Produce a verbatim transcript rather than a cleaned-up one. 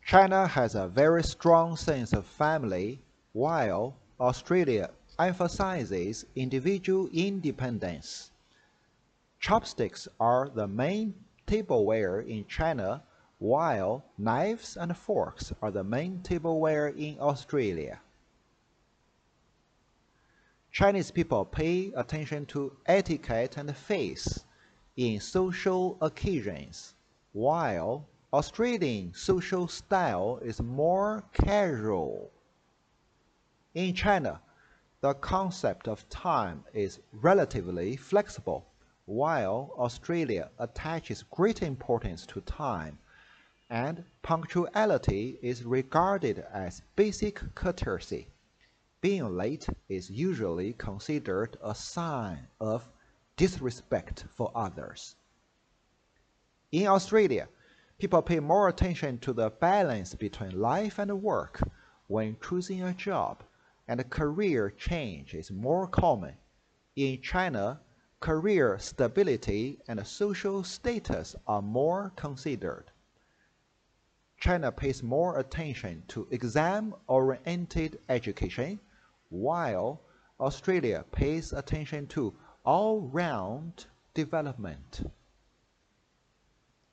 China has a very strong sense of family, while Australia emphasizes individual independence. Chopsticks are the main tableware in China, while knives and forks are the main tableware in Australia. Chinese people pay attention to etiquette and face in social occasions, while Australian social style is more casual. In China, the concept of time is relatively flexible, while Australia attaches great importance to time, and punctuality is regarded as basic courtesy. Being late is usually considered a sign of disrespect for others. In Australia, people pay more attention to the balance between life and work when choosing a job, and career change is more common. In China, career stability and social status are more considered. China pays more attention to exam-oriented education, while Australia pays attention to all-round development.